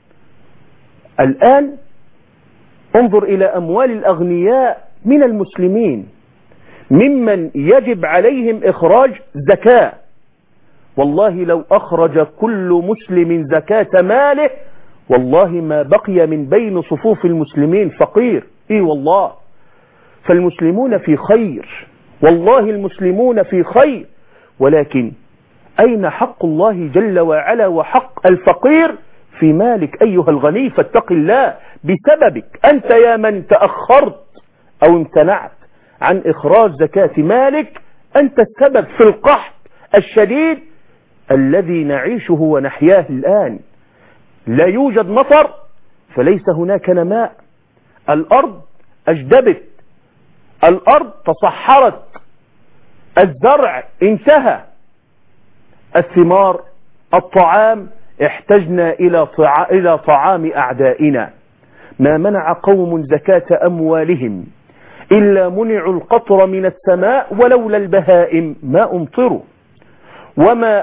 الآن انظر إلى أموال الأغنياء من المسلمين ممن يجب عليهم إخراج زكاة. والله لو أخرج كل مسلم زكاة ماله والله ما بقي من بين صفوف المسلمين فقير. إيه والله. فالمسلمون في خير، والله المسلمون في خير، ولكن أين حق الله جل وعلا وحق الفقير في مالك أيها الغني فاتق الله. بسببك أنت يا من تأخرت أو امتنعت عن إخراج زكاة مالك، أنت السبب في القحط الشديد الذي نعيشه ونحياه الآن. لا يوجد مطر فليس هناك نماء، الأرض أجدبت، الأرض تصحرت، الزرع انتهى، الثمار، الطعام، احتجنا إلى إلى طعام أعدائنا. ما منع قوم زكاة أموالهم إلا منعوا القطر من السماء ولولا البهائم ما أمطروا. وما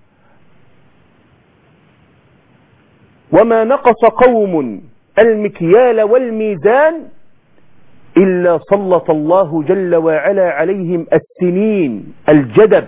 وما نقص قوم المكيال والميزان إلا سلط الله جل وعلا عليهم السنين، الجدب،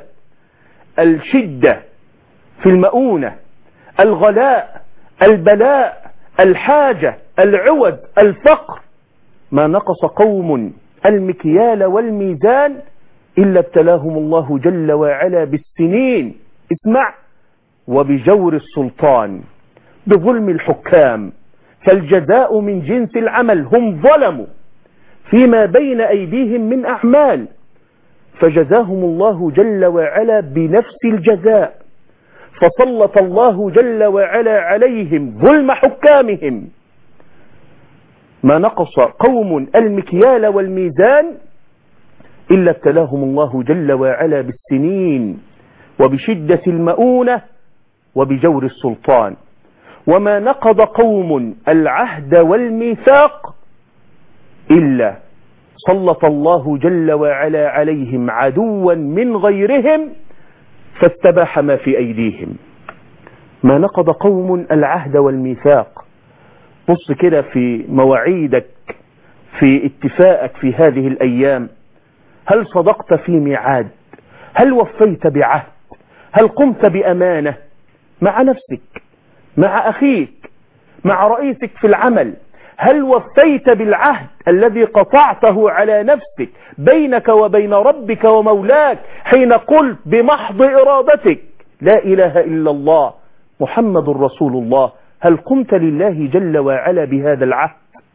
الشدة في المؤونة، الغلاء، البلاء، الحاجة، العوز، الفقر. ما نقص قوم المكيال والميزان إلا ابتلاهم الله جل وعلا بالسنين، اسمع، وبجور السلطان، بظلم الحكام، فالجزاء من جنس العمل. هم ظلموا فيما بين أيديهم من أعمال فجزاهم الله جل وعلا بنفس الجزاء، فسلط الله جل وعلا عليهم ظلم حكامهم. ما نقص قوم المكيال والميزان إلا ابتلاهم الله جل وعلا بالسنين وبشدة المؤونة وبجور السلطان. وما نقض قوم العهد والميثاق إلا سلط الله جل وعلا عليهم عدوا من غيرهم فاستباح ما في أيديهم. ما نقض قوم العهد والميثاق. بص كده في مواعيدك، في اتفاقك في هذه الأيام، هل صدقت في ميعاد؟ هل وفيت بعهد؟ هل قمت بأمانة مع نفسك، مع أخيك، مع رئيسك في العمل؟ هل وفيت بالعهد الذي قطعته على نفسك بينك وبين ربك ومولاك حين قلت بمحض إرادتك لا إله إلا الله محمد رسول الله؟ هل قمت لله جل وعلا بهذا العهد؟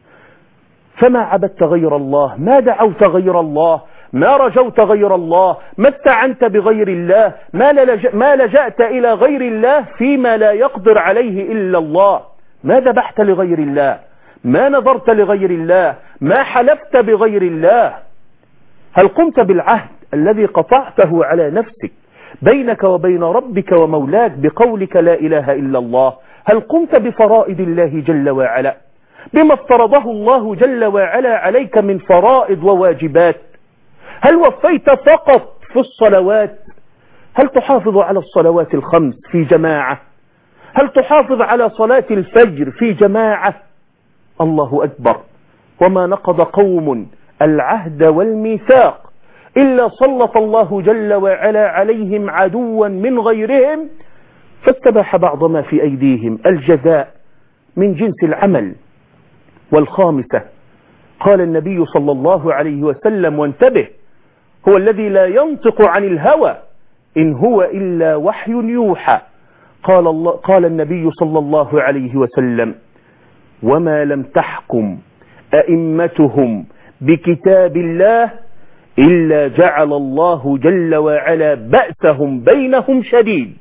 فما عبدت غير الله، ما دعوت غير الله، ما رجوت غير الله، ما استعنت بغير الله، ما, للج... ما لجأت إلى غير الله فيما لا يقدر عليه إلا الله، ما ذبحت لغير الله، ما نظرت لغير الله، ما حلفت بغير الله. هل قمت بالعهد الذي قطعته على نفسك بينك وبين ربك ومولاك بقولك لا إله إلا الله؟ هل قمت بفرائض الله جل وعلا، بما افترضه الله جل وعلا عليك من فرائض وواجبات؟ هل وفيت فقط في الصلوات؟ هل تحافظ على الصلوات الخمس في جماعة؟ هل تحافظ على صلاة الفجر في جماعة؟ الله أكبر. وما نقض قوم العهد والميثاق إلا سلط الله جل وعلا عليهم عدوا من غيرهم فاستباح بعض ما في أيديهم، الجزاء من جنس العمل. والخامسة قال النبي صلى الله عليه وسلم، وانتبه، هو الذي لا ينطق عن الهوى إن هو إلا وحي يوحى. قال, الله قال النبي صلى الله عليه وسلم: وما لم تحكم أئمتهم بكتاب الله إلا جعل الله جل وعلا بأسهم بينهم شديد.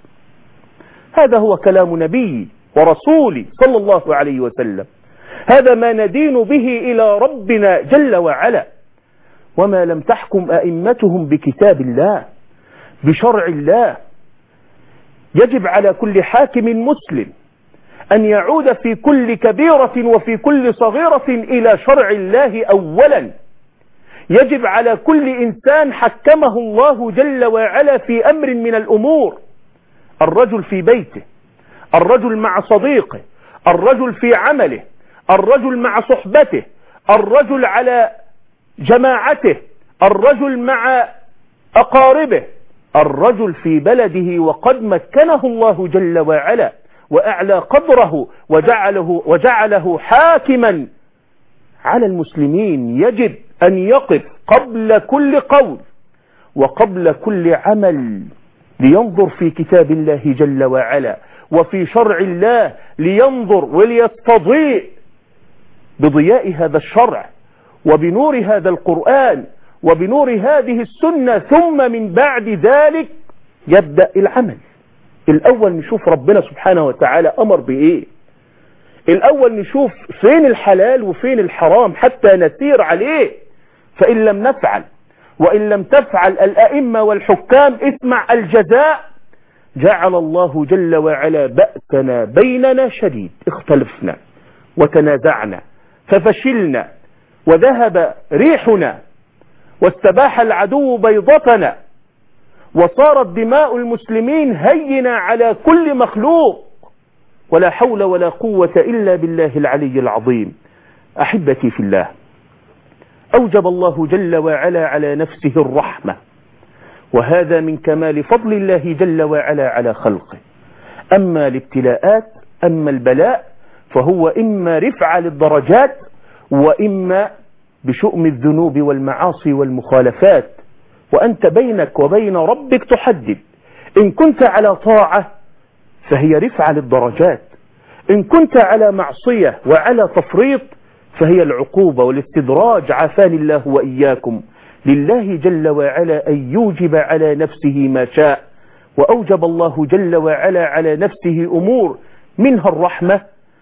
هذا هو كلام نبي ورسولي صلى الله عليه وسلم، هذا ما ندين به إلى ربنا جل وعلا. وما لم تحكم أئمتهم بكتاب الله، بشرع الله. يجب على كل حاكم مسلم أن يعود في كل كبيرة وفي كل صغيرة إلى شرع الله أولا. يجب على كل إنسان حكمه الله جل وعلا في أمر من الأمور، الرجل في بيته، الرجل مع صديقه، الرجل في عمله، الرجل مع صحبته، الرجل على جماعته، الرجل مع أقاربه، الرجل في بلده وقد مكنه الله جل وعلا وأعلى قدره وجعله, وجعله حاكما على المسلمين. يجب أن يقف قبل كل قول وقبل كل عمل لينظر في كتاب الله جل وعلا وفي شرع الله لينظر وليستضيء بضياء هذا الشرع وبنور هذا القرآن وبنور هذه السنة، ثم من بعد ذلك يبدأ العمل. الأول نشوف ربنا سبحانه وتعالى أمر بإيه، الأول نشوف فين الحلال وفين الحرام حتى نسير عليه. فإن لم نفعل وإن لم تفعل الأئمة والحكام اسمع الجزاء. جعل الله جل وعلا بأسنا بيننا شديد، اختلفنا وتنازعنا ففشلنا وذهب ريحنا واستباح العدو بيضتنا وصارت دماء المسلمين هينة على كل مخلوق، ولا حول ولا قوة إلا بالله العلي العظيم. أحبتي في الله، أوجب الله جل وعلا على نفسه الرحمة، وهذا من كمال فضل الله جل وعلا على خلقه. أما الابتلاءات أما البلاء فهو إما رفع للدرجات وإما بشؤم الذنوب والمعاصي والمخالفات، وأنت بينك وبين ربك تحدد. إن كنت على طاعة فهي رفع للدرجات، إن كنت على معصية وعلى تفريط فهي العقوبة والاستدراج، عافاني الله وإياكم. لله جل وعلا أن يوجب على نفسه ما شاء، وأوجب الله جل وعلا على نفسه أمور منها الرحمة،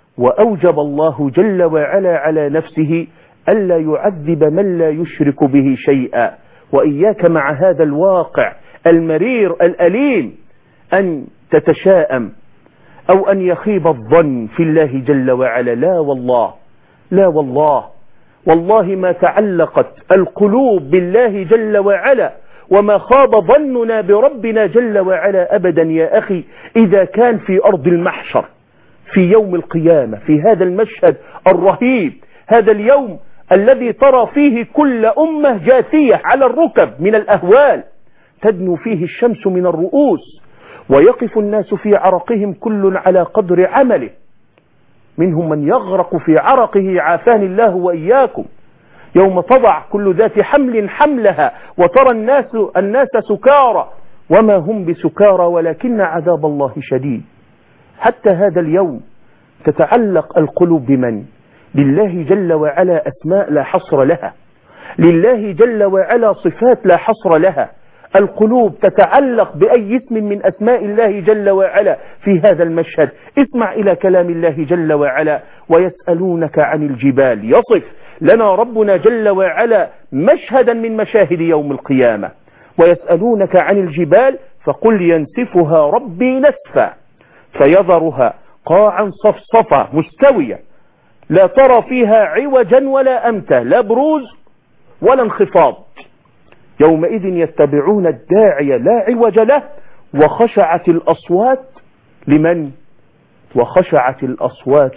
وأوجب الله جل وعلا على نفسه ألا يعذب من لا يشرك به شيئا. وإياك مع هذا الواقع المرير الأليم أن تتشاءم أو أن يخيب الظن في الله جل وعلا. لا والله، لا والله، والله ما تعلقت القلوب بالله جل وعلا وما خاب ظننا بربنا جل وعلا أبدا يا أخي إذا كان في أرض المحشر في يوم القيامة، في هذا المشهد الرهيب، هذا اليوم الذي ترى فيه كل أمة جاثية على الركب من الأهوال، تدنو فيه الشمس من الرؤوس ويقف الناس في عرقهم كل على قدر عمله، منهم من يغرق في عرقه عافاني الله وإياكم. يوم تضع كل ذات حمل حملها وترى الناس الناس سكارى وما هم بسكارى ولكن عذاب الله شديد. حتى هذا اليوم تتعلق القلوب بمن؟ لله جل وعلا أسماء لا حصر لها، لله جل وعلا صفات لا حصر لها. القلوب تتعلق بأي اسم من أسماء الله جل وعلا في هذا المشهد. اسمع إلى كلام الله جل وعلا: ويسألونك عن الجبال. يصف لنا ربنا جل وعلا مشهدا من مشاهد يوم القيامة. ويسألونك عن الجبال فقل ينسفها ربي نسفا فيذرها قاعا صفصفا مستوية لا ترى فيها عوجا ولا أمتا، لا بروز ولا انخفاض. يومئذ يتبعون الداعي لا عوج له وخشعت الأصوات لمن؟ وخشعت الأصوات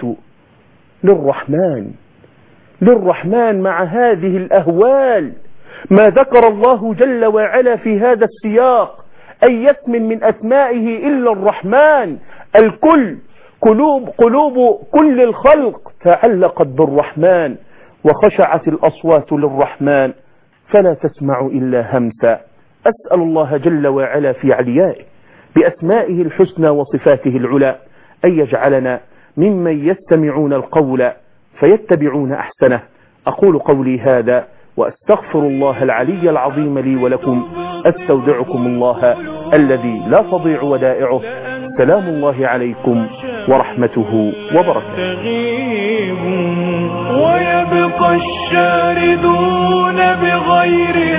للرحمن. للرحمن مع هذه الأهوال ما ذكر الله جل وعلا في هذا السياق أي اسم من أسمائه إلا الرحمن. الكل قلوب قلوب كل الخلق تعلقت بالرحمن، وخشعت الأصوات للرحمن فلا تسمع إلا همسا. أسأل الله جل وعلا في عليائه بأسمائه الحسنى وصفاته العلى أن يجعلنا ممن يستمعون القول فيتبعون أحسنه. أقول قولي هذا وأستغفر الله العلي العظيم لي ولكم. أستودعكم الله الذي لا تضيع ودائعه. سلام الله عليكم ورحمته وبركاته. ويبقى الشاردون بغير